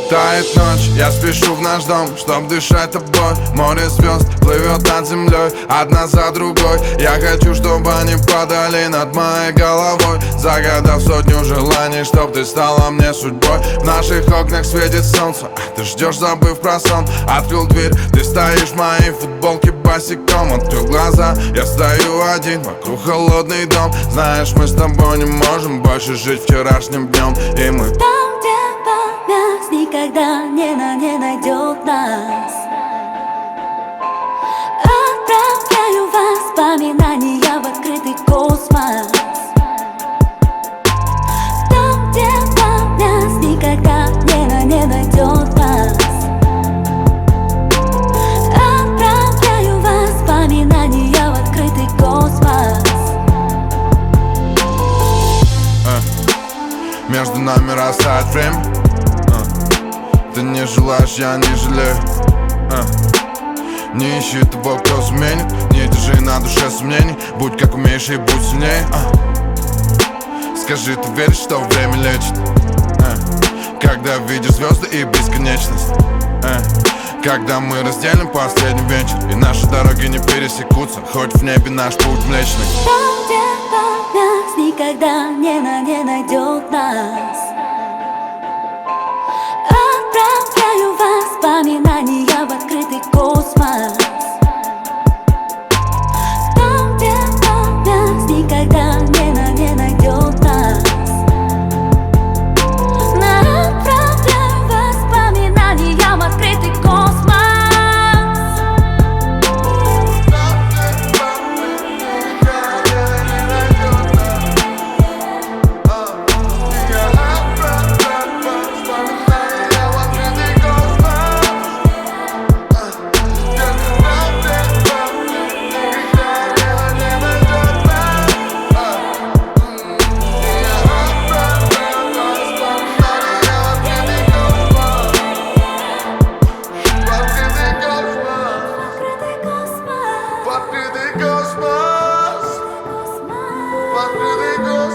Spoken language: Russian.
Тает ночь, я спешу в наш дом, чтоб дышать тобой. Море звезд плывет над землей, одна за другой. Я хочу, чтобы они падали над моей головой, загадав сотню желаний, чтоб ты стала мне судьбой. В наших окнах светит солнце, ты ждешь, забыв про сон. Открыл дверь, ты стоишь в моей футболке босиком. Открыл глаза, я стою один, вокруг холодный дом. Знаешь, мы с тобой не можем больше жить вчерашним днем. И мы там, где память никогда не найдет нас. Отправляю воспоминания в открытый космос. Там, где память никогда не найдет нас. Отправляю воспоминания в открытый космос. Между нами растает время. Ты не желаешь, я не жалею. Не ищи того, кто заменит. Не держи на душе сомнений. Будь как умеешь и будь сильнее. Скажи, ты веришь, что время лечит? Когда видишь звезды и бесконечность. Когда мы разделим последний вечер, и наши дороги не пересекутся, хоть в небе наш путь млечный. Там, где память никогда не найдет нас. Отправляю воспоминания в открытый космос. Там, где память никогда не найдет нас. Отправляю воспоминания в открытый космос. Открытый космос.